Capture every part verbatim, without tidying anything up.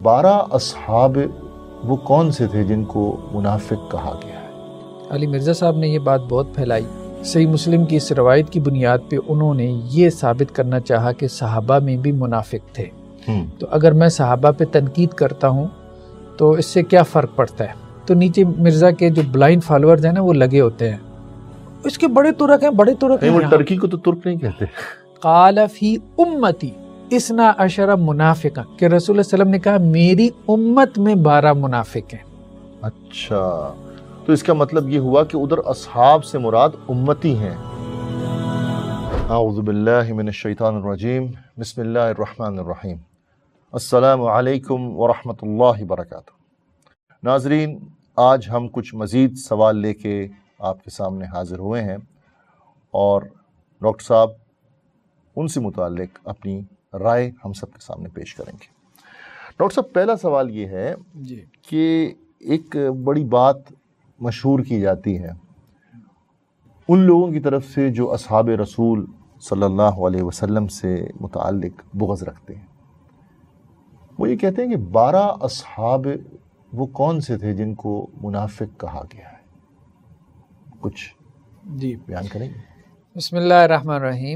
بارہ اصحاب وہ کون سے تھے جن کو منافق کہا گیا ہے؟ علی مرزا صاحب نے یہ بات بہت پھیلائی۔ صحیح مسلم کی اس روایت کی بنیاد پہ انہوں نے یہ ثابت کرنا چاہا کہ صحابہ میں بھی منافق تھے۔ تو اگر میں صحابہ پہ تنقید کرتا ہوں تو اس سے کیا فرق پڑتا ہے؟ تو نیچے مرزا کے جو بلائنڈ فالورز ہیں نا وہ لگے ہوتے ہیں، اس کے بڑے ترک ہیں، بڑے ترک ہیں۔ وہ ترکی کو تو ترک نہیں کہتے۔ قال فی امتی اسنا عشر منافقا، کہ رسول اللہ علیہ وسلم نے کہا میری امت میں بارہ منافق ہیں۔ اچھا، تو اس کا مطلب یہ ہوا کہ ادھر اصحاب سے مراد امتی ہیں۔ اعوذ باللہ من الشیطان الرجیم، بسم اللہ الرحمن الرحیم، السلام علیکم ورحمۃ اللہ وبرکاتہ۔ ناظرین، آج ہم کچھ مزید سوال لے کے آپ کے سامنے حاضر ہوئے ہیں اور ڈاکٹر صاحب ان سے متعلق اپنی رائے ہم سب کے سامنے پیش کریں گے۔ ڈاکٹر صاحب، پہلا سوال یہ ہے جی کہ ایک بڑی بات مشہور کی جاتی ہے ان لوگوں کی طرف سے جو اصحاب رسول صلی اللہ علیہ وسلم سے متعلق بغض رکھتے ہیں، وہ یہ کہتے ہیں کہ بارہ اصحاب وہ کون سے تھے جن کو منافق کہا گیا ہے؟ کچھ جی بیان کریں گے؟ بسم اللہ الرحمن الرحیم۔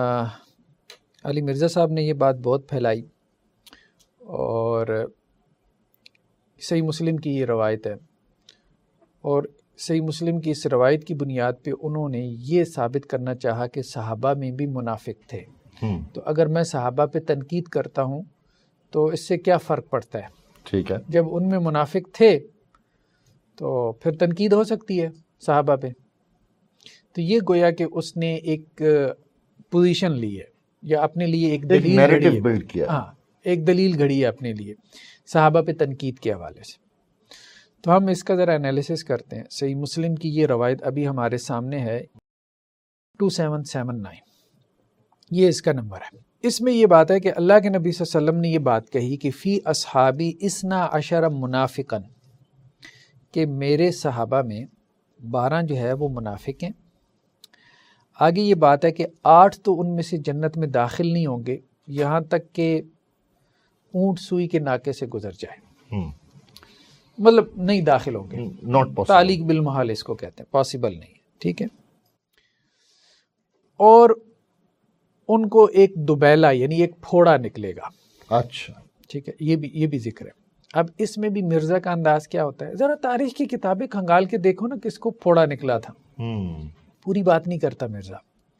علی مرزا صاحب نے یہ بات بہت پھیلائی اور صحیح مسلم کی یہ روایت ہے، اور صحیح مسلم کی اس روایت کی بنیاد پہ انہوں نے یہ ثابت کرنا چاہا کہ صحابہ میں بھی منافق تھے۔ تو اگر میں صحابہ پہ تنقید کرتا ہوں تو اس سے کیا فرق پڑتا ہے؟ ٹھیک ہے، جب ان میں منافق تھے تو پھر تنقید ہو سکتی ہے صحابہ پہ۔ تو یہ گویا کہ اس نے ایک پوزیشن لی ہے یا اپنے لیے ایک دلیل نیریٹو گھڑی بلڈ ہے، کیا۔ ہاں ایک دلیل گھڑی ہے اپنے لیے صحابہ پہ تنقید کے حوالے سے۔ تو ہم اس کا ذرا انالیسس کرتے ہیں۔ صحیح مسلم کی یہ روایت ابھی ہمارے سامنے ہے دو سات سات نو، یہ اس کا نمبر ہے۔ اس میں یہ بات ہے کہ اللہ کے نبی صلی اللہ علیہ وسلم نے یہ بات کہی کہ فی اصحابی اسنا عشر منافقن، کہ میرے صحابہ میں بارہ جو ہے وہ منافق ہیں۔ آگے یہ بات ہے کہ آٹھ تو ان میں سے جنت میں داخل نہیں ہوں گے یہاں تک کہ اونٹ سوئی کے ناکے سے گزر جائے، مطلب نہیں داخل ہوں گے، ناٹ پاسبل، تعلیق بالمحال اس کو کہتے ہیں، پاسبل نہیں ہے، ٹھیک ہے۔ اور ان کو ایک دوبیلا یعنی ایک پھوڑا نکلے گا، اچھا ٹھیک ہے، یہ بھی یہ بھی ذکر ہے۔ اب اس میں بھی مرزا کا انداز کیا ہوتا ہے، ذرا تاریخ کی کتابیں کھنگال کے دیکھو نا کس کو پھوڑا نکلا تھا، پوری بات نہیں کرتا مرزا۔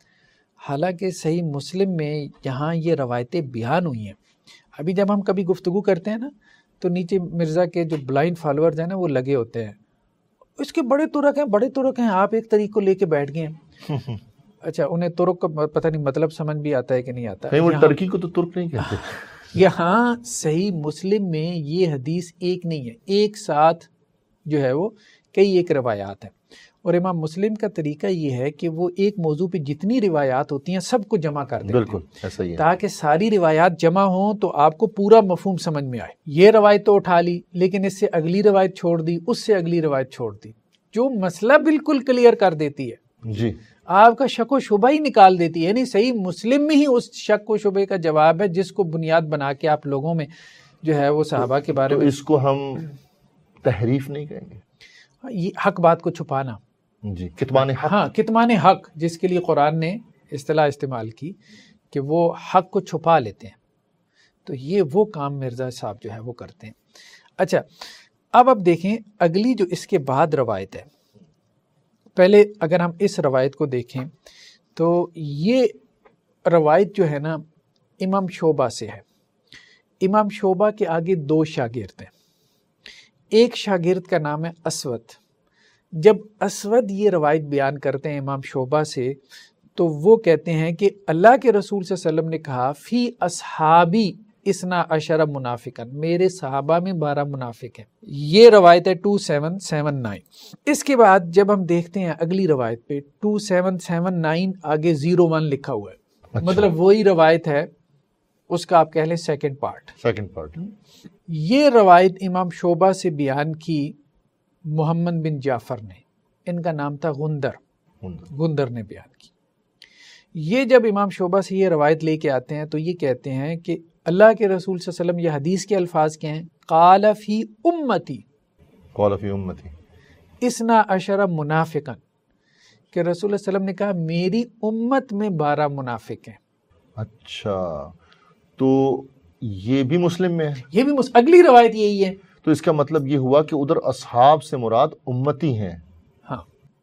حالانکہ صحیح مسلم میں یہاں یہ روایتیں بیان ہوئی ہیں۔ ابھی جب ہم کبھی گفتگو کرتے ہیں نا تو نیچے مرزا کے جو بلائنڈ فالورز ہیں نا وہ لگے ہوتے ہیں، اس کے بڑے ترک ہیں، بڑے ترک ہیں، آپ ایک طریق کو لے کے بیٹھ گئے ہیں۔ اچھا، انہیں ترک کا پتہ نہیں مطلب سمجھ بھی آتا ہے کہ نہیں آتا؟ نہیں، وہ ترکی کو تو ترک نہیں کہتے۔ یہاں صحیح مسلم میں یہ حدیث ایک نہیں ہے، ایک ساتھ جو ہے وہ کئی ایک روایات ہیں، اور امام مسلم کا طریقہ یہ ہے کہ وہ ایک موضوع پہ جتنی روایات ہوتی ہیں سب کو جمع کر دیتے ہیں، بالکل ایسا ہی ہے، تاکہ ساری روایات جمع ہوں تو آپ کو پورا مفہوم سمجھ میں آئے۔ یہ روایت تو اٹھا لی لیکن اس سے اگلی روایت چھوڑ دی، اس سے اگلی روایت چھوڑ دی، جو مسئلہ بالکل کلیئر کر دیتی ہے، جی آپ کا شک و شبہ ہی نکال دیتی ہے۔ یعنی صحیح مسلم میں ہی اس شک و شبے کا جواب ہے جس کو بنیاد بنا کے آپ لوگوں میں جو ہے وہ صحابہ کے بارے میں، اس کو ہم تحریف نہیں کہیں گے، یہ حق بات کو چھپانا، جی کتمان حق، ہاں کتمان حق، جس کے لیے قرآن نے اصطلاح استعمال کی کہ وہ حق کو چھپا لیتے ہیں، تو یہ وہ کام مرزا صاحب جو ہے وہ کرتے ہیں۔ اچھا، اب اب دیکھیں اگلی جو اس کے بعد روایت ہے، پہلے اگر ہم اس روایت کو دیکھیں تو یہ روایت جو ہے نا امام شعبہ سے ہے۔ امام شعبہ کے آگے دو شاگرد ہیں، ایک شاگرد کا نام ہے اسود۔ جب اسود یہ روایت بیان کرتے ہیں امام شعبہ سے تو وہ کہتے ہیں کہ اللہ کے رسول صلی اللہ علیہ وسلم نے کہا فی اصحابی اسنا عشر منافقن، میرے صحابہ میں بارہ منافق ہیں۔ یہ روایت ہے دو سات سات نو۔ اس کے بعد جب ہم دیکھتے ہیں اگلی روایت پہ دو سات سات نو آگے زیرو ون لکھا ہوا ہے، اچھا، مطلب وہی روایت ہے، اس کا آپ کہہ لیں سیکنڈ پارٹ۔ سیکنڈ پارٹ، یہ روایت امام شعبہ سے بیان کی محمد بن جعفر نے، ان کا نام تھا غندر، غندر نے بیان کی۔ یہ جب امام شعبہ سے یہ روایت لے کے آتے ہیں تو یہ کہتے ہیں کہ اللہ کے رسول صلی اللہ علیہ وسلم یہ حدیث کے الفاظ کیا ہیں؟ قال فی امتی قال فی امتی اسنا عشر منافقا، کہ رسول اللہ علیہ وسلم نے کہا میری امت میں بارہ منافق ہیں۔ اچھا، تو یہ بھی مسلم میں ہے؟ یہ بھی مس... اگلی روایت یہی ہے۔ تو اس کا مطلب یہ ہوا کہ ادھر اصحاب سے مراد امتی ہیں۔ ہاں،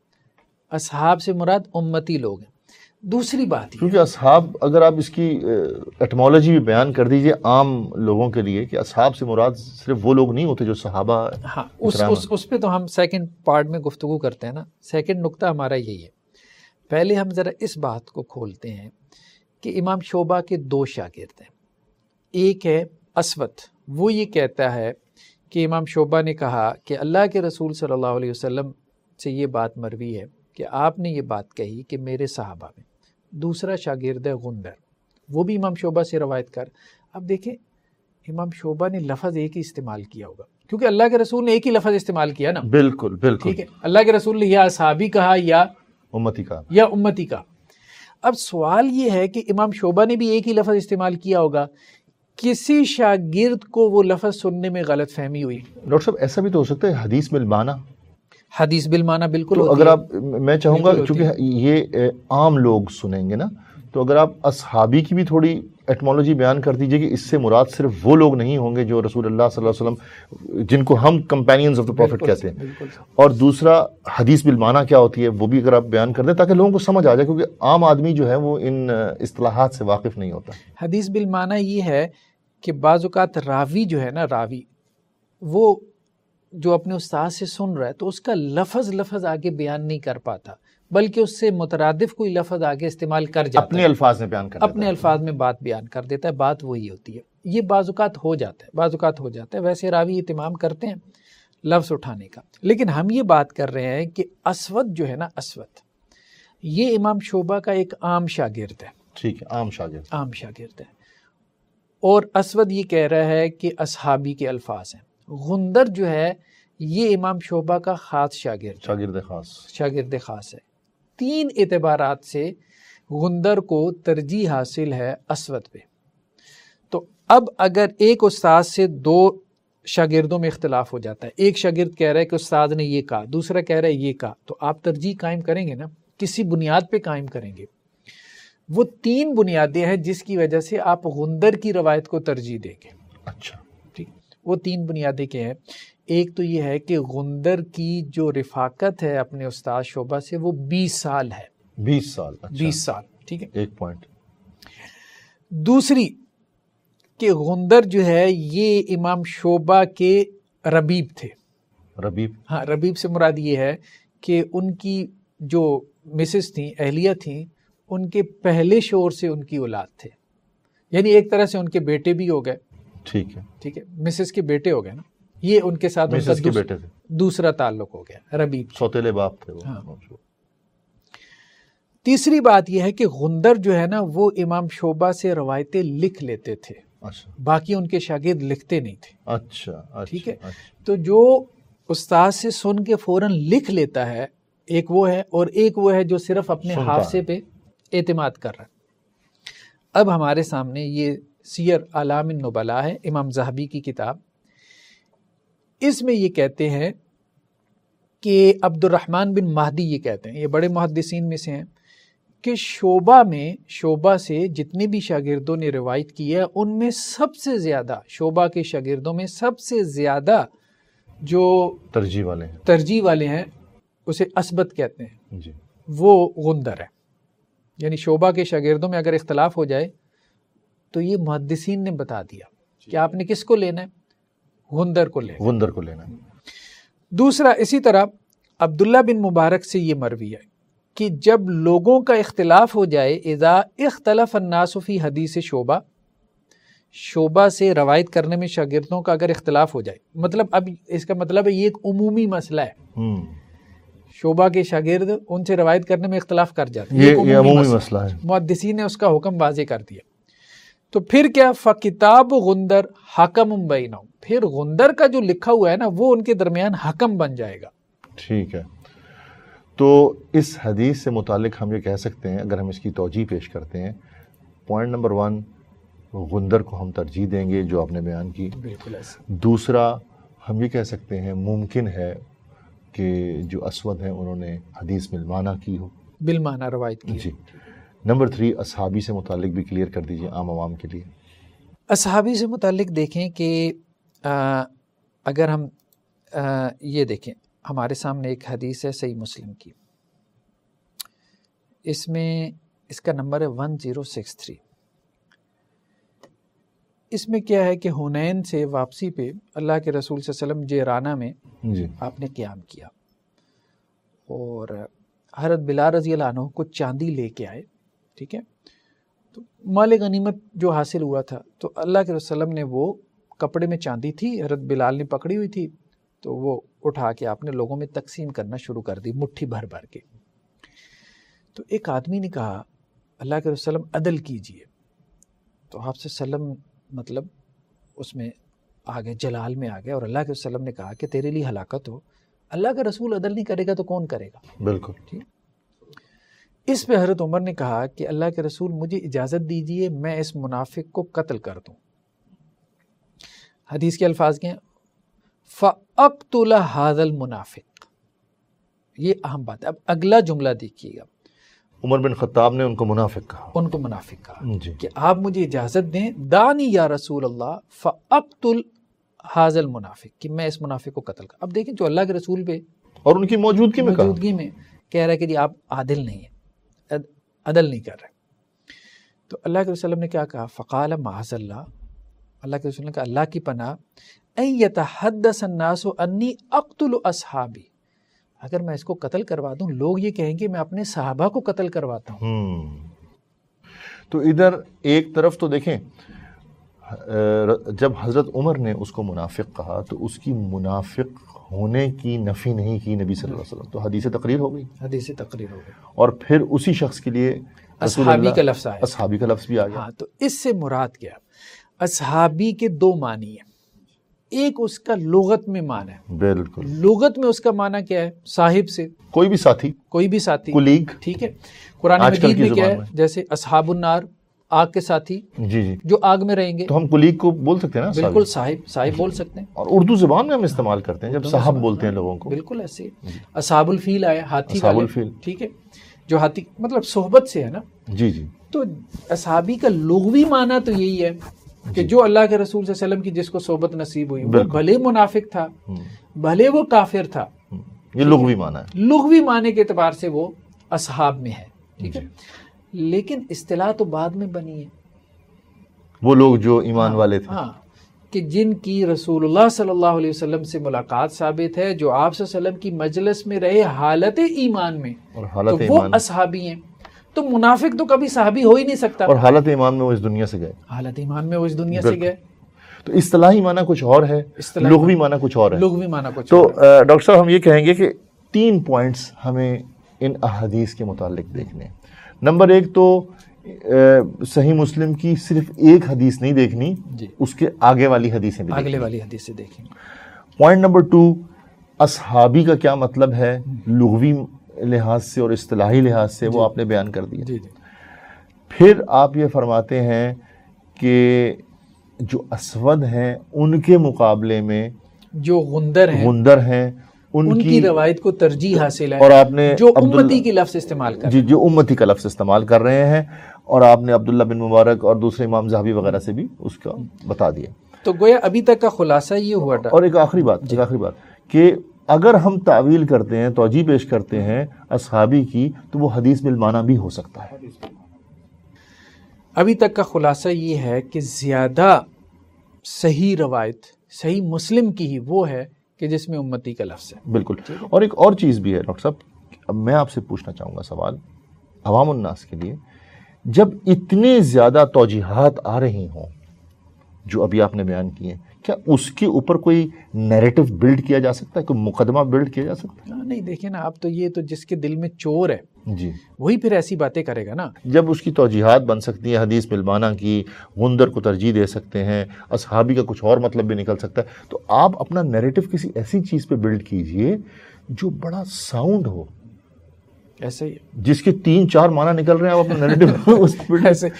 اصحاب سے مراد امتی لوگ ہیں۔ دوسری بات یہ، کیونکہ اصحاب اگر آپ اس کی ایٹمالوجی بھی بیان کر دیجئے عام لوگوں کے لیے، کہ اصحاب سے مراد صرف وہ لوگ نہیں ہوتے جو صحابہ۔ ہاں، اس اس اس پہ تو ہم سیکنڈ پارٹ میں گفتگو کرتے ہیں نا۔ سیکنڈ نقطہ ہمارا یہی ہے۔ پہلے ہم ذرا اس بات کو کھولتے ہیں کہ امام شعبہ کے دو شاگرد ہیں۔ ایک ہے اسود، وہ یہ کہتا ہے کہ امام شعبہ نے کہا کہ اللہ کے رسول صلی اللہ علیہ وسلم سے یہ بات مروی ہے کہ آپ نے یہ بات کہی کہ میرے صحابہ میں۔ دوسرا شاگرد ہے غندر، وہ بھی امام شعبہ سے روایت کر۔ اب دیکھیں امام شعبہ نے لفظ ایک ہی استعمال کیا ہوگا، کیونکہ اللہ کے رسول نے ایک ہی لفظ استعمال کیا نا۔ بالکل بالکل، ٹھیک ہے، اللہ کے رسول نے یا اصحابی کہا یا امتی کا یا امتی کا۔ اب سوال یہ ہے کہ امام شعبہ نے بھی ایک ہی لفظ استعمال کیا ہوگا، کسی شاگرد کو وہ لفظ سننے میں غلط فہمی ہوئی۔ ڈاکٹر صاحب ایسا بھی تو ہو سکتا ہے حدیث بالمعنی، حدیث بالمعنی بالکل تو ہوتی اگر ہے۔ آپ، میں چاہوں گا بالکل ہوتی چونکہ یہ عام لوگ سنیں گے نا، تو اگر آپ اصحابی کی بھی تھوڑی ایٹمالوجی بیان کر دیجئے کہ اس سے مراد صرف وہ لوگ نہیں ہوں گے جو رسول اللہ صلی اللہ علیہ وسلم جن کو ہم کمپینینز آف دا پروفٹ کہتے ہیں، بالکل۔ اور دوسرا حدیث بالمعنی کیا ہوتی ہے وہ بھی اگر آپ بیان کر دیں تاکہ لوگوں کو سمجھ آ جائے، کیونکہ عام آدمی جو ہے وہ ان اصطلاحات سے واقف نہیں ہوتا۔ حدیث بالمعنی یہ ہے کہ بعض اوقات راوی جو ہے نا، راوی وہ جو اپنے استاد سے سن رہا ہے تو اس کا لفظ لفظ آگے بیان نہیں کر پاتا، بلکہ اس سے مترادف کوئی لفظ آگے استعمال کر جاتا ہے، اپنے الفاظ میں بیان کر دیتا ہے، اپنے الفاظ میں بات بیان کر دیتا ہے، بات وہی ہوتی ہے۔ یہ بعض اوقات ہو جاتا ہے، بعض اوقات ہو جاتا ہے، ویسے راوی اہتمام کرتے ہیں لفظ اٹھانے کا۔ لیکن ہم یہ بات کر رہے ہیں کہ اسود جو ہے نا، اسود یہ امام شعبہ کا ایک عام شاگرد ہے۔ ٹھیک ہے، عام شاگرد، عام شاگرد ہے، اور اسود یہ کہہ رہا ہے کہ اصحابی کے الفاظ ہیں۔ غندر جو ہے یہ امام شعبہ کا خاص شاگرد ہے، شاگرد خاص، شاگرد خاص ہے۔ تین اعتبارات سے غندر کو ترجیح حاصل ہے اسود پہ۔ تو اب اگر ایک استاد سے دو شاگردوں میں اختلاف ہو جاتا ہے، ایک شاگرد کہہ رہا ہے کہ استاد نے یہ کہا، دوسرا کہہ رہا ہے یہ کہا، تو آپ ترجیح قائم کریں گے نا، کسی بنیاد پہ قائم کریں گے۔ وہ تین بنیادیں ہیں جس کی وجہ سے آپ غندر کی روایت کو ترجیح دیں گے۔ اچھا، ٹھیک، وہ تین بنیادیں کیا ہیں؟ ایک تو یہ ہے کہ غندر کی جو رفاقت ہے اپنے استاد شعبہ سے وہ بیس سال ہے، بیس سال، اچھا، بیس سال، ٹھیک ہے۔ ایک پوائنٹ۔ دوسری کہ غندر جو ہے یہ امام شعبہ کے ربیب تھے۔ ربیب، ہاں، ربیب سے مراد یہ ہے کہ ان کی جو مسز تھیں، اہلیہ تھیں، ان کے پہلے شوہر سے ان کی اولاد تھے، یعنی ایک طرح سے ان کے بیٹے بھی ہو گئے۔ ٹھیک ہے، ٹھیک ہے، مسز کے بیٹے ہو گئے نا، یہ ان کے ساتھ ان کا مسز کے دوس- بیٹے تھے، دوسرا تعلق ہو گیا، ربیب۔ سوتیلے باپ تھے وہ۔ ہاں۔ تیسری بات یہ ہے کہ غندر جو ہے نا وہ امام شعبہ سے روایتیں لکھ لیتے تھے، اچھا باقی ان کے شاگرد لکھتے نہیں تھے۔ اچھا اچھا، ٹھیک ہے، اچھا، تو جو استاد سے سن کے فوراً لکھ لیتا ہے، ایک وہ ہے، اور ایک وہ ہے جو صرف اپنے سنتا حافظے ہے۔ پہ اعتماد کر رہا ہے۔ اب ہمارے سامنے یہ سیر اعلام النبلاء ہے، امام ذہبی کی کتاب، اس میں یہ کہتے ہیں کہ عبد الرحمن بن مہدی یہ کہتے ہیں، یہ بڑے محدثین میں سے ہیں، کہ شعبہ میں شعبہ سے جتنے بھی شاگردوں نے روایت کی ہے ان میں سب سے زیادہ، شعبہ کے شاگردوں میں سب سے زیادہ جو ترجیح والے ہیں، ترجیح والے ہیں اسے اسبت کہتے ہیں، جی، وہ غندر ہے۔ یعنی شعبہ کے شاگردوں میں اگر اختلاف ہو جائے تو یہ محدثین نے بتا دیا کہ آپ نے کس کو لینا ہے، غندر کو لینا ہے۔ غندر کو لینا ہے۔ دوسرا اسی طرح عبداللہ بن مبارک سے یہ مروی ہے کہ جب لوگوں کا اختلاف ہو جائے، اذا اختلف الناس فی حدیث شعبہ، شعبہ سے روایت کرنے میں شاگردوں کا اگر اختلاف ہو جائے، مطلب اب اس کا مطلب ہے یہ ایک عمومی مسئلہ ہے، ہم، شعبہ کے شاگرد ان سے روایت کرنے میں اختلاف کر جاتے ہیں، یہ یہ عمومی مسئلہ ہے۔ محدثین نے اس کا حکم واضح کر دیا، تو پھر کیا، فکتاب غندر حکم بینہم، پھر غندر کا جو لکھا ہوا ہے نا وہ ان کے درمیان حکم بن جائے گا۔ ٹھیک ہے، تو اس حدیث سے متعلق ہم یہ کہہ سکتے ہیں، اگر ہم اس کی توجیہ پیش کرتے ہیں، پوائنٹ نمبر ون، غندر کو ہم ترجیح دیں گے جو آپ نے بیان کی. بالکل ایسا. دوسرا ہم یہ کہہ سکتے ہیں ممکن ہے کہ جو اسود ہیں انہوں نے حدیث بالمعنی کی ہو, بالمعنی روایت کی. جی. نمبر تھری اصحابی سے متعلق بھی کلیئر کر دیجئے عام عوام کے لیے. اصحابی سے متعلق دیکھیں کہ آ, اگر ہم آ, یہ دیکھیں ہمارے سامنے ایک حدیث ہے صحیح مسلم کی, اس میں اس کا نمبر ہے ون زیرو سکس تھری. اس میں کیا ہے کہ حنین سے واپسی پہ اللہ کے رسول صلی اللہ علیہ وسلم جیرانہ میں جی آپ نے قیام کیا اور حضرت بلال رضی اللہ عنہ کو چاندی لے کے آئے. ٹھیک ہے, تو مال غنیمت جو حاصل ہوا تھا تو اللہ کے رسول نے وہ کپڑے میں چاندی تھی, حضرت بلال نے پکڑی ہوئی تھی, تو وہ اٹھا کے آپ نے لوگوں میں تقسیم کرنا شروع کر دی مٹھی بھر بھر کے. تو ایک آدمی نے کہا اللہ کے رسول عدل کیجئے, تو آپ سے سلم مطلب اس میں آگے جلال میں آ گیا اور اللہ کے وسلم نے کہا کہ تیرے لیے ہلاکت ہو, اللہ کا رسول عدل نہیں کرے گا تو کون کرے گا. بالکل. ٹھیک. اس پہ حضرت عمر نے کہا کہ اللہ کے رسول مجھے اجازت دیجئے میں اس منافق کو قتل کر دوں. حدیث کے الفاظ کے ہیں فَأَقْتُلَ هَذَا الْمُنَافِقِ. یہ اہم بات ہے. اب اگلا جملہ دیکھیے گا, عمر بن خطاب نے ان کو منافق کہا. ان کو منافق کہا جی. کہ آپ مجھے اجازت دیں دانی یا رسول اللہ فَأَقْتُلْ هَذَا الْمُنَافِقِ کہ میں اس منافق کو قتل کر. اب دیکھیں جو اللہ کے رسول پہ اور ان کی موجودگی میں کہا, موجودگی میں کہہ رہا ہے کہ جی آپ عادل نہیں ہیں, عدل نہیں کر رہے. تو اللہ کے رسول نے کیا کہا فقال معاذ اللہ, اللہ کے رسول نے کہا اللہ کی پناہ ان یتحدث الناس انی اقتل اصحابی, اگر میں اس کو قتل کروا دوں لوگ یہ کہیں گے میں اپنے صحابہ کو قتل کرواتا ہوں. تو ادھر ایک طرف تو دیکھیں جب حضرت عمر نے اس کو منافق کہا تو اس کی منافق ہونے کی نفی نہیں کی نبی صلی اللہ علیہ وسلم, تو حدیث تقریر ہو گئی. حدیث تقریر ہو گئی اور پھر اسی شخص کے لیے اصحابی کا لفظ آیا. اصحابی کا لفظ بھی آ گیا. ہاں, تو اس سے مراد کیا, اصحابی کے دو معنی ہیں. ایک اس کا لغت میں معنی ہے, بالکل لغت میں اس کا معنی کیا ہے صاحب سے, کوئی بھی ساتھی, کوئی بھی ساتھی, کلیگ. ٹھیک ہے. قرآن مجید میں کیا ہے جیسے اصحاب النار آگ کے ساتھی, جی جی جو آگ میں رہیں گے, تو ہم کلیگ کو بول سکتے ہیں نا. بالکل صاحب صاحب بول سکتے ہیں, اور اردو زبان میں ہم استعمال کرتے ہیں جب صاحب بولتے ہیں لوگوں کو. بالکل ایسے. اصحاب الفیل آیا ہاتھی اصحاب والے, الفیل, ٹھیک ہے, جو ہاتھی مطلب صحبت سے ہے نا. جی جی. تو اصحابی کا لغوی معنی تو یہی ہے کہ جو اللہ کے رسول صلی اللہ علیہ وسلم کی جس کو صحبت نصیب ہوئی وہ بھلے منافق تھا بھلے وہ کافر تھا, یہ لغوی معنی ہے. لغوی معنی کے اعتبار سے وہ اصحاب میں ہے, ٹھیک ہے. لیکن اصطلاح تو بعد میں بنی ہے, وہ لوگ جو ایمان والے تھے, ہاں, کہ جن کی رسول اللہ صلی اللہ علیہ وسلم سے ملاقات ثابت ہے, جو آپ صلی اللہ علیہ وسلم کی مجلس میں رہے حالت ایمان میں, اور حالت تو وہ اصحابی ہیں. تو منافق تو کبھی صحابی ہو ہی نہیں سکتا, اور حالت ایمان میں وہ اس دنیا سے گئے, حالت ایمان میں وہ اس دنیا سے گئے. تو اصطلاحی معنی کچھ اور ہے, لغوی معنی کچھ اور ہے. لغوی معنی کچھ تو ڈاکٹر صاحب ہم یہ کہیں گے کہ تین پوائنٹس ہمیں ان احادیث کے متعلق دیکھنے ہیں. نمبر ایک تو صحیح مسلم کی صرف ایک حدیث نہیں دیکھنی, جی, اس کے آگے والی حدیثیں بھی اگلے والی حدیثیں دیکھیں. پوائنٹ نمبر ٹو, اصحابی کا کیا مطلب ہے لغوی لحاظ سے اور اصطلاحی لحاظ سے, وہ آپ نے بیان کر دیا. جی جی. پھر آپ یہ فرماتے ہیں کہ جو اسود ہیں ان کے مقابلے میں جو غندر ہیں غندر ہیں ان, ان کی روایت کو ترجیح حاصل ہے, اور آپ نے جو امتی کی لفظ استعمال کر جی جو امتی کا لفظ استعمال کر رہے ہیں, اور آپ نے عبداللہ بن مبارک اور دوسرے امام زہبی وغیرہ سے بھی اس کا بتا دیا. تو گویا ابھی تک کا خلاصہ یہ ہوا. اور ایک آخری بات, ایک آخری بات کہ اگر ہم تعویل کرتے ہیں, توجیہ پیش کرتے ہیں اصحابی کی, تو وہ حدیث بالمعنی بھی ہو سکتا ہے. ابھی تک کا خلاصہ یہ ہے کہ زیادہ صحیح روایت صحیح مسلم کی ہی وہ ہے کہ جس میں امتی کا لفظ ہے. بالکل. اور ایک اور چیز بھی ہے ڈاکٹر صاحب, اب میں آپ سے پوچھنا چاہوں گا سوال عوام الناس کے لیے, جب اتنے زیادہ توجیحات آ رہی ہوں جو ابھی آپ نے بیان کیے, کیا اس کے اوپر کوئی نیریٹو بلڈ کیا جا سکتا ہے, کوئی مقدمہ بلڈ کیا جا سکتا ہے؟ نہیں, دیکھیں نا, اب تو یہ تو جس کے دل میں چور ہے جی وہی پھر ایسی باتیں کرے گا نا. جب اس کی توجیحات بن سکتی ہیں حدیث بالمعنی کی, غندر کو ترجیح دے سکتے ہیں, اصحابی کا کچھ اور مطلب بھی نکل سکتا ہے, تو آپ اپنا نیریٹو کسی ایسی چیز پہ بلڈ کیجئے جو بڑا ساؤنڈ ہو, ایسے ہی جس کے تین چار معنی نکل رہے ہیں, آپ اپنا نیریٹو اس پہ ایسے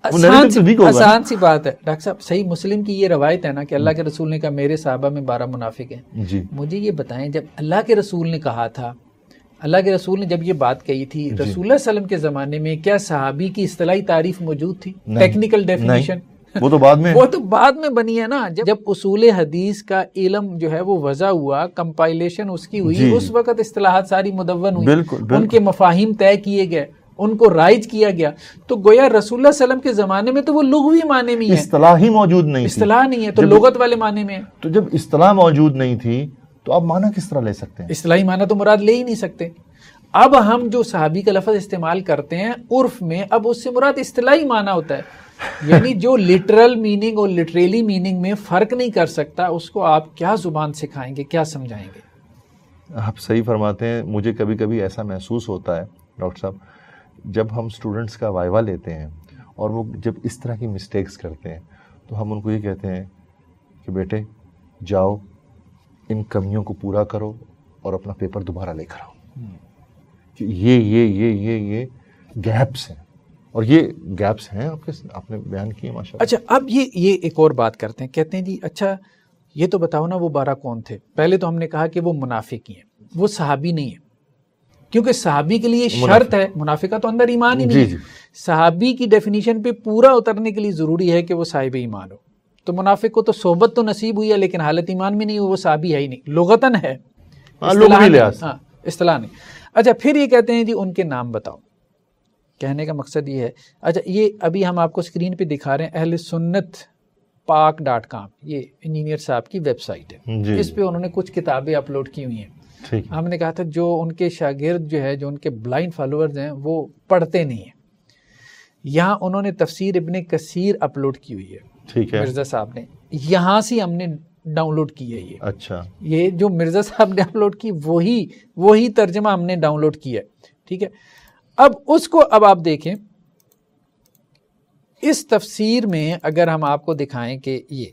آسان سی آسان سی بات ہے ڈاکٹر صاحب. صحیح مسلم کی یہ روایت ہے نا کہ اللہ کے رسول نے کہا میرے صحابہ میں بارہ منافق ہیں. جی مجھے یہ بتائیں جب اللہ کے رسول نے کہا تھا، اللہ کے رسول نے جب یہ بات کہی تھی، رسول اللہ صلی اللہ علیہ وسلم کے زمانے میں کیا صحابی کی اصطلاحی تعریف موجود تھی؟ ٹیکنیکل ڈیفینیشن وہ تو بعد میں وہ تو بعد میں بنی ہے نا. جب جب اصول حدیث کا علم جو ہے وہ وضع ہوا، کمپائلیشن اس کی ہوئی، اس وقت اصطلاحات ساری مدون ہوئی، ان کے مفاہیم طے کیے گئے، ان کو رائج کیا گیا. تو گویا رسول اللہ صلی اللہ علیہ وسلم کے زمانے میں تو وہ لغوی معنی میں ہے، اصطلاح ہی موجود نہیں، اصطلاح نہیں ہے تو لغت والے معنی میں ہے. تو جب اصطلاح موجود نہیں تھی تو آپ معنی کس طرح لے سکتے ہیں؟ اصطلاحی معنی تو مراد لے ہی نہیں سکتے. اب ہم جو صحابی کا لفظ استعمال کرتے ہیں عرف میں، اب اس سے مراد اصطلاحی معنی ہوتا ہے. یعنی جو لٹرل میننگ اور لٹریلی میننگ میں فرق نہیں کر سکتا، اس کو آپ کیا زبان سکھائیں گے، کیا سمجھائیں گے؟ آپ صحیح فرماتے ہیں. مجھے کبھی کبھی ایسا محسوس ہوتا ہے ڈاکٹر صاحب، جب ہم اسٹوڈنٹس کا وائوا لیتے ہیں اور وہ جب اس طرح کی مسٹیکس کرتے ہیں تو ہم ان کو یہ کہتے ہیں کہ بیٹے جاؤ ان کمیوں کو پورا کرو اور اپنا پیپر دوبارہ لے کر آؤ. کہ یہ یہ یہ یہ یہ گیپس ہیں، اور یہ گیپس ہیں آپ کے آپ نے بیان کیے ماشاء اللہ. اچھا اب یہ یہ ایک اور بات کرتے ہیں، کہتے ہیں جی اچھا یہ تو بتاؤ نا وہ بارہ کون تھے؟ پہلے تو ہم نے کہا کہ وہ منافق ہی ہیں، وہ صحابی نہیں ہیں، کیونکہ صحابی کے لیے شرط ہے، منافق کا تو اندر ایمان ہی نہیں ہے. صحابی کی ڈیفینیشن پہ پورا اترنے کے لیے ضروری ہے کہ وہ صاحب ایمان ہو. تو منافق کو تو صحبت تو نصیب ہوئی ہے لیکن حالت ایمان میں نہیں ہو، وہ صحابی ہے ہی نہیں، لغتاً ہے، اصطلاح نہیں. اچھا پھر یہ کہتے ہیں جی ان کے نام بتاؤ. کہنے کا مقصد یہ ہے، اچھا یہ ابھی ہم آپ کو اسکرین پہ دکھا رہے ہیں اہل سنت پاک ڈاٹ کام، یہ انجینئر صاحب کی ویب سائٹ ہے. اس پہ انہوں نے کچھ کتابیں اپلوڈ کی ہوئی ہیں. ہم نے کہا تھا جو ان کے شاگرد جو ہے، جو ان کے بلائنڈ فالوورز ہیں، وہ پڑھتے نہیں ہیں. یہاں انہوں نے تفسیر ابن کثیر اپلوڈ کی ہوئی ہے، ٹھیک ہے، مرزا صاحب نے، یہاں سے ہم نے ڈاؤن لوڈ کی ہے. یہ اچھا یہ جو مرزا صاحب نے اپلوڈ کی وہی وہی ترجمہ ہم نے ڈاؤن لوڈ کیا ہے. ٹھیک ہے، اب اس کو اب آپ دیکھیں اس تفسیر میں، اگر ہم آپ کو دکھائیں کہ یہ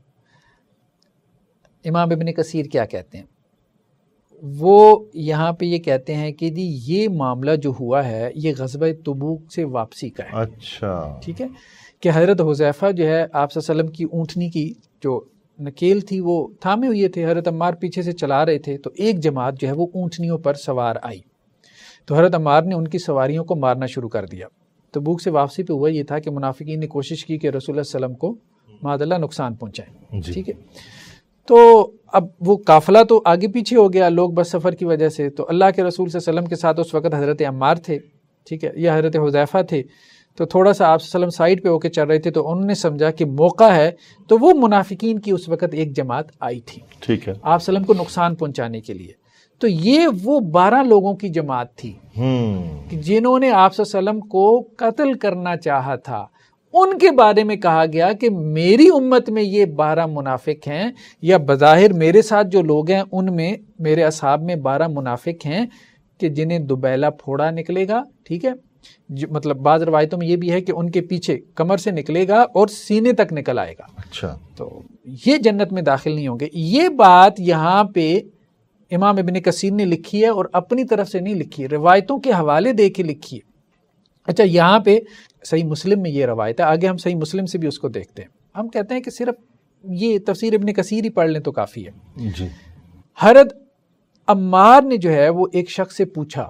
امام ابن کثیر کیا کہتے ہیں، وہ یہاں پہ یہ کہتے ہیں کہ جی یہ معاملہ جو ہوا ہے یہ غزوہ تبوک سے واپسی کا ہے. اچھا ٹھیک ہے، کہ حضرت حذیفہ جو ہے آپ صلی اللہ علیہ وسلم کی اونٹنی کی جو نکیل تھی وہ تھامے ہوئے تھے، حضرت عمار پیچھے سے چلا رہے تھے، تو ایک جماعت جو ہے وہ اونٹنیوں پر سوار آئی، تو حضرت عمار نے ان کی سواریوں کو مارنا شروع کر دیا. تبوک سے واپسی پہ ہوا یہ تھا کہ منافقین نے کوشش کی کہ رسول اللہ صلی اللہ علیہ وسلم کو معاذ اللہ نقصان پہنچائیں. ٹھیک ہے، تو اب وہ قافلہ تو آگے پیچھے ہو گیا لوگ بس سفر کی وجہ سے. تو اللہ کے رسول صلی اللہ علیہ وسلم کے ساتھ اس وقت حضرت عمار تھے، ٹھیک ہے، یا حضرت حذیفہ تھے، تو تھوڑا سا آپ صلی اللہ علیہ وسلم سائڈ پہ ہو کے چل رہے تھے، تو انہوں نے سمجھا کہ موقع ہے، تو وہ منافقین کی اس وقت ایک جماعت آئی تھی، ٹھیک ہے، آپ صلی اللہ علیہ وسلم کو نقصان پہنچانے کے لیے. تو یہ وہ بارہ لوگوں کی جماعت تھی جنہوں نے آپ صلی اللہ علیہ وسلم کو قتل کرنا چاہا تھا. ان کے بارے میں کہا گیا کہ میری امت میں یہ بارہ منافق ہیں، یا بظاہر میرے ساتھ جو لوگ ہیں ان میں میرے اصحاب میں بارہ منافق ہیں کہ جنہیں دوبیلا پھوڑا نکلے گا. ٹھیک ہے، مطلب بعض روایتوں میں یہ بھی ہے کہ ان کے پیچھے کمر سے نکلے گا اور سینے تک نکل آئے گا. اچھا، تو یہ جنت میں داخل نہیں ہوں گے. یہ بات یہاں پہ امام ابن کثیر نے لکھی ہے اور اپنی طرف سے نہیں لکھی ہے، روایتوں کے حوالے دے کے لکھی ہے. اچھا یہاں پہ صحیح مسلم میں یہ روایت ہے، آگے ہم صحیح مسلم سے بھی اس کو دیکھتے ہیں. ہم کہتے ہیں کہ صرف یہ تفسیر ابن کثیر ہی پڑھ لیں تو کافی ہے. جی، حضرت عمار نے جو ہے وہ ایک شخص سے پوچھا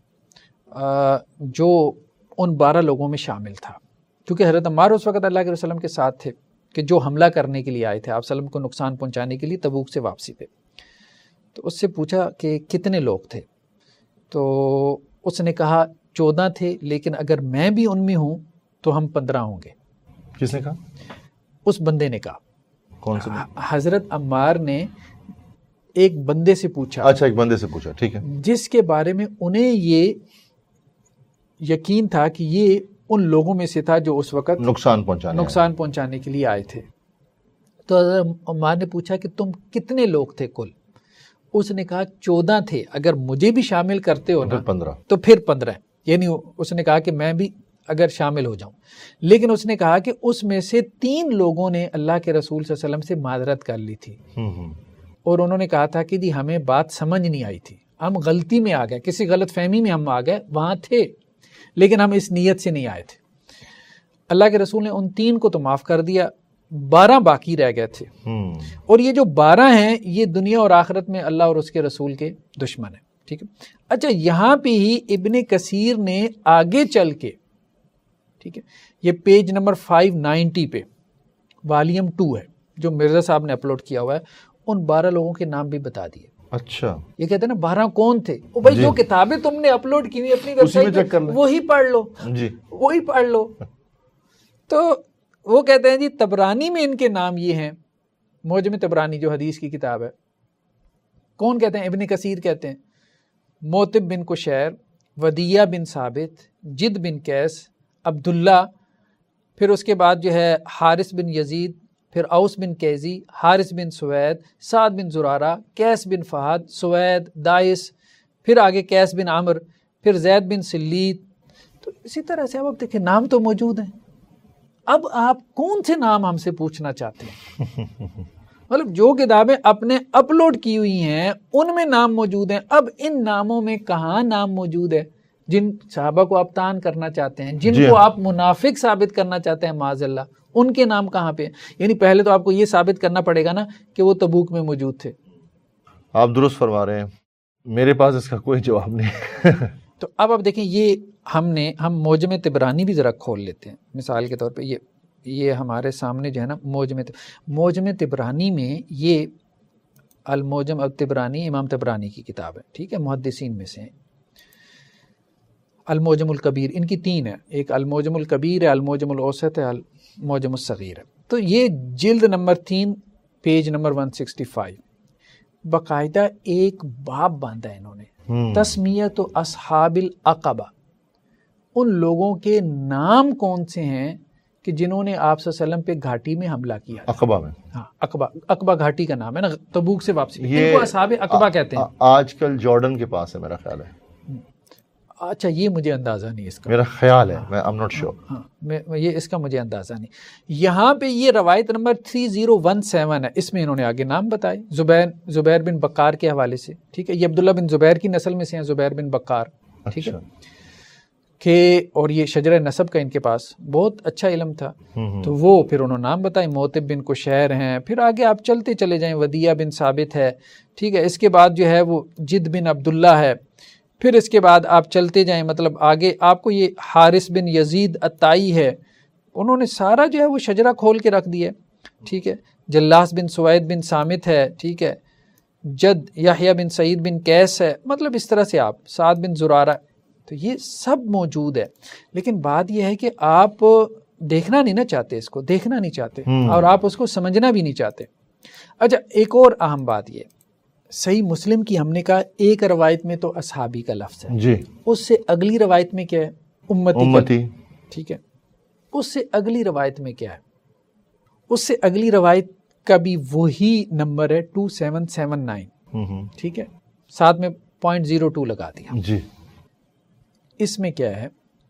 جو ان بارہ لوگوں میں شامل تھا، کیونکہ حضرت عمار اس وقت اللہ کے رسول کے ساتھ تھے کہ جو حملہ کرنے کے لیے آئے تھے آپ صلی اللہ علیہ وسلم کو نقصان پہنچانے کے لیے تبوک سے واپسی پہ. تو اس سے پوچھا کہ کتنے لوگ تھے، تو اس نے کہا چودہ تھے، لیکن اگر میں بھی ان میں ہوں تو ہم پندرہ ہوں گے. کس نے کہا؟ اس بندے نے کہا. کون سے؟ حضرت عمار نے ایک بندے سے پوچھا. اچھا، ایک بندے سے پوچھا، ٹھیک ہے، جس کے بارے میں انہیں یہ یقین تھا کہ یہ ان لوگوں میں سے تھا جو اس وقت نقصان پہنچانے نقصان پہنچانے کے لیے آئے تھے. تو حضرت عمار نے پوچھا کہ تم کتنے لوگ تھے کل؟ اس نے کہا چودہ تھے، اگر مجھے بھی شامل کرتے ہو نا پندرہ تو پھر پندرہ. یعنی اس نے کہا کہ میں بھی اگر شامل ہو جاؤں، لیکن اس نے کہا کہ اس میں سے تین لوگوں نے اللہ کے رسول صلی اللہ علیہ وسلم سے معذرت کر لی تھی، اور انہوں نے کہا تھا کہ جی ہمیں بات سمجھ نہیں آئی تھی، ہم غلطی میں آ گئے، کسی غلط فہمی میں ہم آ گئے، وہاں تھے لیکن ہم اس نیت سے نہیں آئے تھے. اللہ کے رسول نے ان تین کو تو معاف کر دیا، بارہ باقی رہ گئے تھے، اور یہ جو بارہ ہیں یہ دنیا اور آخرت میں اللہ اور اس کے رسول کے دشمن ہیں، ٹھیک ہے۔ اچھا یہاں پہ ہی ابن کثیر نے آگے چل کے، ٹھیک ہے، یہ پیج نمبر فائیو نائنٹی پہ والیوم ٹو ہے جو مرزا صاحب نے اپلوڈ کیا ہوا ہے، ان بارہ لوگوں کے نام بھی بتا دیے۔ اچھا، یہ کہتے ہیں نا بارہ کون تھے؟ وہ بھائی جو کتابیں تم نے اپلوڈ کی ہوئی اپنی ویب سائٹ پہ وہی پڑھ لو، جی وہی پڑھ لو۔ تو وہ کہتے ہیں جی طبرانی میں ان کے نام یہ ہیں، معجم طبرانی جو حدیث کی کتاب ہے، کون کہتے ہیں؟ ابن کثیر کہتے ہیں موتب بن کشیر، ودیہ بن ثابت، جد بن قیس، عبداللہ، پھر اس کے بعد جو ہے حارث بن یزید، پھر اوس بن کیزی، حارث بن سوید، سعد بن زرارہ، قیس بن فہد، سوید، دائس، پھر آگے قیس بن عمر، پھر زید بن سلیت۔ تو اسی طرح سے اب دیکھیں نام تو موجود ہیں، اب آپ کون سے نام ہم سے پوچھنا چاہتے ہیں؟ مطلب جو کتابیں اپنے اپلوڈ کی ہوئی ہیں ان میں نام موجود ہیں، اب ان ناموں میں کہاں نام موجود ہے؟ جن صحابہ کو آپ تان کرنا چاہتے ہیں، جن کو آپ منافق ثابت کرنا چاہتے ہیں معاذ اللہ، ان کے نام کہاں پہ ہیں؟ یعنی پہلے تو آپ کو یہ ثابت کرنا پڑے گا نا کہ وہ تبوک میں موجود تھے۔ آپ درست فرما رہے ہیں، میرے پاس اس کا کوئی جواب نہیں۔ تو اب آپ دیکھیں یہ ہم نے ہم معجم طبرانی بھی ذرا کھول لیتے ہیں مثال کے طور پہ، یہ یہ ہمارے سامنے جو ہے نا معجم معجم طبرانی میں یہ المعجم الطبرانی امام طبرانی کی کتاب ہے، ٹھیک ہے، محدثین میں سے ہیں۔ المعجم الکبیر ان کی تین ہے، ایک المعجم الکبیر ہے، المعجم الاوسط ہے، المعجم الصغیر ہے۔ تو یہ جلد نمبر تین page number one sixty five باقاعدہ ایک باب باندھا ہے انہوں نے، تسمیت و اصحاب العقبہ، ان لوگوں کے نام کون سے ہیں کہ جنہوں نے آپ صلی اللہ علیہ وسلم پہ گھاٹی میں حملہ کیا، عقبہ میں۔ ہاں عقبہ، عقبہ گھاٹی کا نام ہے نا، تبوک سے واپسی، ان کو اصحاب عقبہ کہتے ہیں۔ آج کل جارڈن کے پاس ہے میرا خیال ہے۔ اچھا یہ مجھے اندازہ نہیں اس کا، میرا خیال ہے، میں I'm not sure۔ ہاں میں یہ اس کا مجھے اندازہ نہیں۔ یہاں پہ یہ روایت نمبر تین ہزار سیونتیرہ ہے، اس میں انہوں نے آگے نام بتائے زبیر زبیر بن بکار کے حوالے سے، ٹھیک ہے، یہ عبداللہ بن زبیر کی نسل میں سے ہیں، زبیر بن بکار، ٹھیک ہے، کہ اور یہ شجرہ نسب کا ان کے پاس بہت اچھا علم تھا، تو وہ پھر انہوں نے نام بتائے، موتب بن کشیر ہیں، پھر آگے آپ چلتے چلے جائیں، ودیہ بن ثابت ہے، ٹھیک ہے، اس کے بعد جو ہے وہ جد بن عبداللہ ہے، پھر اس کے بعد آپ چلتے جائیں، مطلب آگے آپ کو یہ حارث بن یزید الطائی ہے، انہوں نے سارا جو ہے وہ شجرہ کھول کے رکھ دیا، ٹھیک ہے، جلاس بن سوید بن سامت ہے، ٹھیک ہے، جد یحییٰ بن سعید بن قیس ہے، مطلب اس طرح سے آپ سعد بن زرارہ، تو یہ سب موجود ہے۔ لیکن بات یہ ہے کہ آپ دیکھنا نہیں نا چاہتے، اس کو دیکھنا نہیں چاہتے اور آپ اس کو سمجھنا بھی نہیں چاہتے۔ اچھا ایک اور اہم بات یہ، صحیح مسلم کی ہم نے کہا ایک روایت میں تو اصحابی کا لفظ ہے، جی، اس سے اگلی روایت میں کیا ہے؟ امتی, امتی، ٹھیک ہے، اس سے اگلی روایت میں کیا ہے؟ اس سے اگلی روایت کا بھی وہی نمبر ہے ٹو سیون سیون نائن، ٹھیک ہے، ساتھ میں پوائنٹ زیرو ٹو لگا دیا۔ جی، اس میں کیا ہے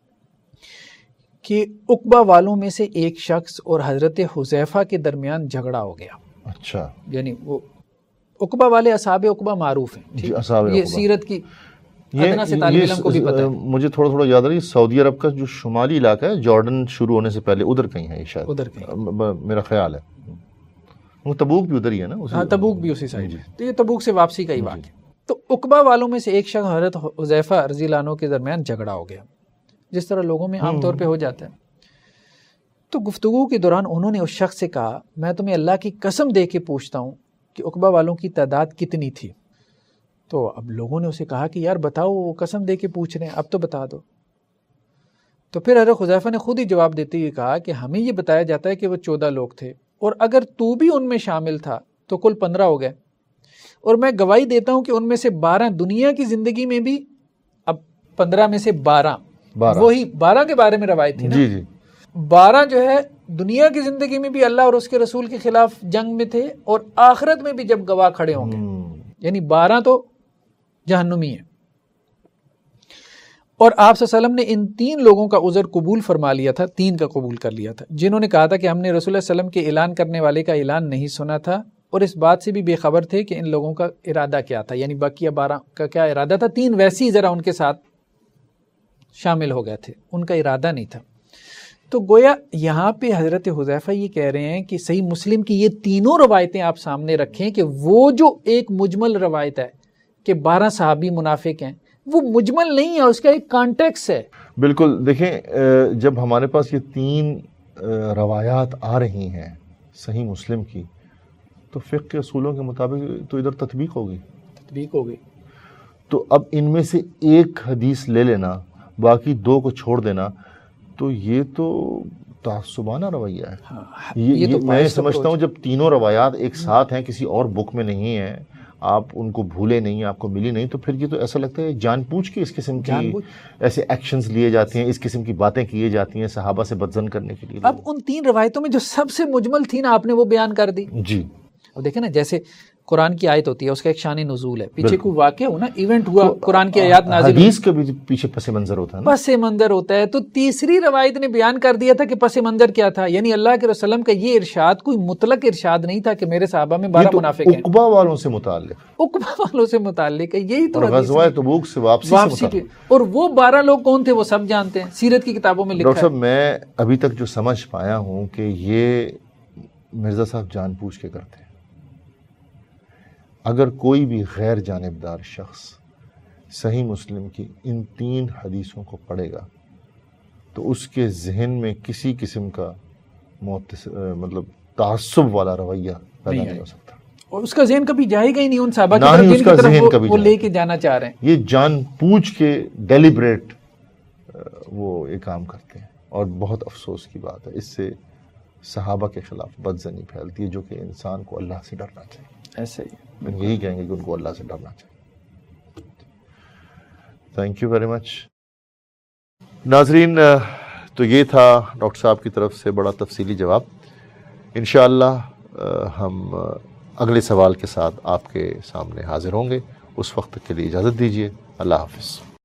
کہ عقبہ والوں میں سے ایک شخص اور حضرت حذیفہ کے درمیان جھگڑا ہو گیا۔ اچھا، یعنی وہ عقبہ والے اصحاب عقبہ معروف ہیں، جی، اصحاب یہ عقبہ۔ سیرت کی ادنا سے طالب علم کو بھی پتہ ہے۔ مجھے تھوڑا تھوڑا یاد آ رہی ہے، سعودی عرب کا جو شمالی علاقہ ہے، جارڈن شروع ہونے سے پہلے ادھر کہیں ہے یہ شاید، ادھر کہیں میرا خیال ہے، وہ تبوک بھی ادھر ہی ہے نا؟ ہاں تبوک بھی اسی سائڈ، تو یہ تبوک سے واپسی کا ہی واقعہ۔ تو عقبہ والوں میں سے ایک شخص حضرت حذیفہ رضی اللہ عنہ کے درمیان جھگڑا ہو گیا، جس طرح لوگوں میں عام طور پہ ہو جاتا ہے۔ تو گفتگو کے دوران انہوں نے اس شخص سے کہا، میں تمہیں اللہ کی قسم دے کے پوچھتا ہوں کہ عقبہ والوں کی تعداد کتنی تھی؟ تو اب لوگوں نے اسے کہا کہ یار بتاؤ، وہ قسم دے کے پوچھ رہے ہیں، اب تو بتا دو۔ تو پھر حضرت حذیفہ نے خود ہی جواب دیتے ہوئے کہا کہ ہمیں یہ بتایا جاتا ہے کہ وہ چودہ لوگ تھے، اور اگر تو بھی ان میں شامل تھا تو کل پندرہ ہو گئے، اور میں گواہی دیتا ہوں کہ ان میں سے بارہ دنیا کی زندگی میں بھی، اب پندرہ میں سے بارہ وہی بارہ کے بارے میں روایت تھی نا، جی جی، بارہ جو ہے دنیا کی زندگی میں بھی اللہ اور اس کے رسول کے خلاف جنگ میں تھے، اور آخرت میں بھی جب گواہ کھڑے ہوں گے، یعنی بارہ تو جہنمی ہیں۔ اور آپ صلی اللہ علیہ وسلم نے ان تین لوگوں کا عذر قبول فرما لیا تھا، تین کا قبول کر لیا تھا، جنہوں نے کہا تھا کہ ہم نے رسول اللہ صلی اللہ علیہ وسلم کے اعلان کرنے والے کا اعلان نہیں سنا تھا، اور اس بات سے بھی بے خبر تھے کہ ان لوگوں کا ارادہ کیا تھا، یعنی باقیہ بارہ کا کیا ارادہ تھا، تین ویسے ہی ذرا ان کے ساتھ شامل ہو گئے تھے، ان کا ارادہ نہیں تھا۔ تو گویا یہاں پہ حضرت حذیفہ یہ کہہ رہے ہیں کہ صحیح مسلم کی یہ تینوں روایتیں آپ سامنے رکھیں کہ وہ جو ایک مجمل روایت ہے کہ بارہ صحابی منافق ہیں، وہ مجمل نہیں ہے، اس کا ایک کانٹیکس ہے۔ بالکل، دیکھیں جب ہمارے پاس یہ تین روایات آ رہی ہیں صحیح مسلم کی، تو فقہ کے اصولوں کے مطابق تو ادھر تطبیق ہوگی تطبیق ہوگی تو اب ان میں سے ایک حدیث لے لینا، باقی دو کو چھوڑ دینا، تو یہ تو تعصبانہ رویہ ہے۔ ہاں، یہ, یہ تو یہ میں biased سمجھتا approach ہوں جب تینوں روایات ایک ساتھ ہیں، کسی اور بک میں نہیں ہیں، آپ ان کو بھولے نہیں، آپ کو ملی نہیں، تو پھر یہ تو ایسا لگتا ہے جان بوجھ کے اس قسم کی جان بوجھ- ایسے ایکشنز لیے جاتے ہیں، اس قسم کی باتیں کیے جاتی ہیں صحابہ سے بدزن کرنے کے لیے۔ اب ان تین روایتوں میں جو سب سے مجمل تھی نا، آپ نے وہ بیان کر دی۔ جی، اب دیکھیں نا، جیسے قرآن کی آیت ہوتی ہے، اس کا ایک شان نزول ہے، پیچھے کوئی واقعہ ہو نا، ایونٹ ہوا، قرآن کی آیات نازل ہوئی، حدیث کا بھی پیچھے پس منظر ہوتا ہے نا۔ پس منظر ہوتا ہے۔ تو تیسری روایت نے بیان کر دیا تھا کہ پس منظر کیا تھا، یعنی اللہ کے رسول کا یہ ارشاد کوئی مطلق ارشاد نہیں تھا کہ میرے صحابہ میں یہ بارہ تو منافق ہیں، عقبہ والوں سے متعلق، عقبہ والوں سے متعلق ہے، یہی تو اور حدیث غزوہ ہے۔ تبوک سے واپسی سے واپسی پہ، متعلق۔ اور وہ بارہ لوگ کون تھے وہ سب جانتے ہیں، سیرت کی کتابوں میں لکھا ڈاکٹر ہے۔ صاحب میں ابھی تک جو سمجھ پایا ہوں کہ یہ مرزا صاحب جان پوچھ کے کرتے ہیں۔ اگر کوئی بھی غیر جانبدار شخص صحیح مسلم کی ان تین حدیثوں کو پڑھے گا تو اس کے ذہن میں کسی قسم کا مطلب تعصب والا رویہ پیدا نہیں ہو سکتا، اور اس کا ذہن کبھی جائے گا ہی نہیں ان صحابہ کی نہ طرف ہی جن اس کی کا طرف ذہن وہ- کبھی وہ جائے لے کے جانا چاہ رہے ہیں۔ یہ جان پوچھ کے ڈیلیبریٹ وہ یہ کام کرتے ہیں، اور بہت افسوس کی بات ہے، اس سے صحابہ کے خلاف بدزنی پھیلتی ہے، جو کہ انسان کو اللہ سے ڈرنا چاہیے۔ ایسے ہی ہم یہی کہیں گے کہ ان کو اللہ سے ڈرنا چاہیے۔ تھینک یو ویری مچ ناظرین، تو یہ تھا ڈاکٹر صاحب کی طرف سے بڑا تفصیلی جواب۔ انشاءاللہ ہم اگلے سوال کے ساتھ آپ کے سامنے حاضر ہوں گے، اس وقت کے لیے اجازت دیجیے، اللہ حافظ۔